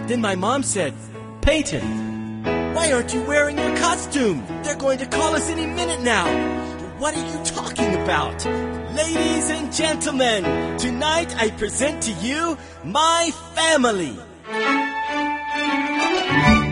Then my mom said, "Peyton, why aren't you wearing your costume? They're going to call us any minute now." "What are you talking about?" "Ladies and gentlemen, tonight I present to you my family."